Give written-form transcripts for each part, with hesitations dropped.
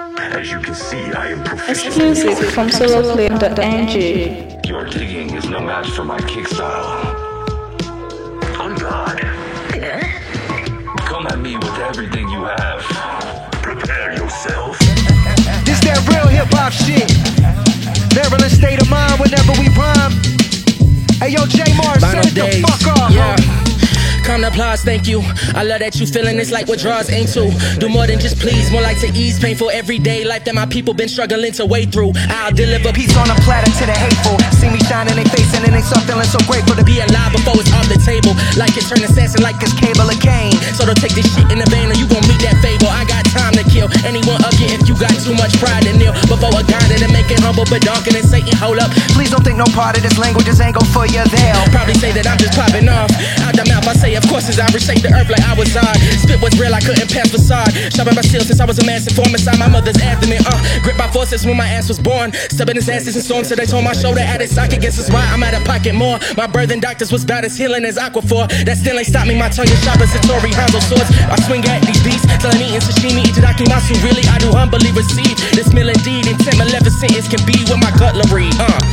As you can see, I am proficient. Exclusive from soloclip.ng. Your digging is no match for my kick style. On God. Come at me with everything you have. Prepare yourself. This that real hip-hop shit. Maryland state of mind whenever we rhyme. Hey yo, J Mars, set it the fuck off. Yeah. Come to applause, thank you. I love that you feeling this like what draws aim to. Do more than just please, more like to ease painful everyday life that my people been struggling to wade through. I'll deliver peace on a platter to the hateful. See me shine in their face and then they start feeling so grateful to be alive before it's off the table. Like it turn assassin like it's Cable or Kane. So don't take this shit in the vein or you gon' meet that fable. I got time to kill anyone again if you got too much pride to kneel before a God that'll make it humble but darker than Satan. Hold up, please don't think no part of this language is ain't go for you. They'll probably say that I'm just popping off out the mouth. I say of course as I reshape the earth like I was odd. Spit was real, I couldn't pass facade. Sharpen my steel since I was a massive form inside my mother's abdomen. Grip by forces when my ass was born. Stubborn as asses and storms, so they told my shoulder at its socket. Guess that's why I'm out of pocket more. My birthing doctors was about as healing as Aquaphor. That still ain't stopped me, my tongue is sharp as Satori Hanzo swords. I swing at these beasts, till I'm eating sashimi, itadaki masu. Really, I do humbly receive this meal indeed. And 10, 11 sentence can be with my cutlery.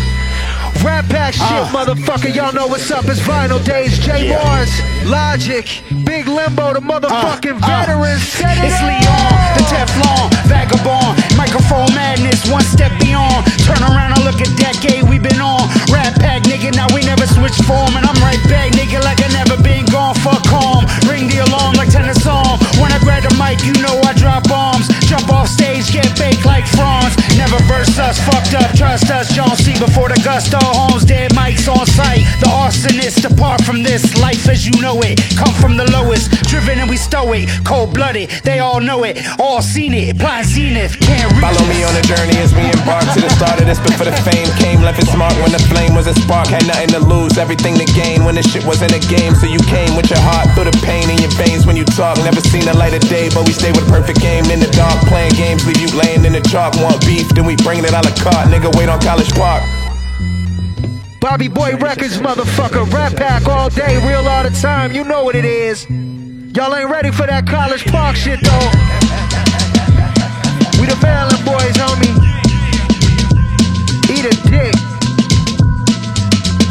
Rap pack shit, motherfucker, y'all know what's up. It's Vinyl Days, J Mars, Logic, Big Limbo, the motherfucking veterans. It's Leon, the Teflon, vagabond, microphone madness, one step beyond. Turn around and look at decade we been on. Rap pack, nigga, now we never switch form. And I'm right back, nigga, like I never been gone. Fuck calm, ring the alarm like tennis song. When I grab the mic, you know I drop bombs. Jump off stage, get baked like Franz. Never verse us, fucked up, trust us. John C. before the gusto. Homes, dead mics on sight. The arsonist, depart from this life as you know it. Come from the lowest, driven and we stoic. Cold-blooded, they all know it. All seen it, blind zenith, can't reach. Follow me on the journey as we embark to the start of this. But for the fame came, left it smart when the flame was a spark. Had nothing to lose, everything to gain when the shit wasn't a game. So you came with your heart through the pain in your veins when you talk. Never seen the light of day, but we stay with a perfect game. In the dark, playing games, leave you laying in the chalk. Want beef, then we bring it a la carte. Nigga, wait on College Park. Bobby Boy Records, motherfucker. Rap pack all day, real all the time. You know what it is. Y'all ain't ready for that College Park shit, though. We the Maryland boys, homie. Eat a dick.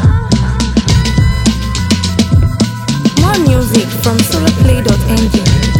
More music from soloclip.ng.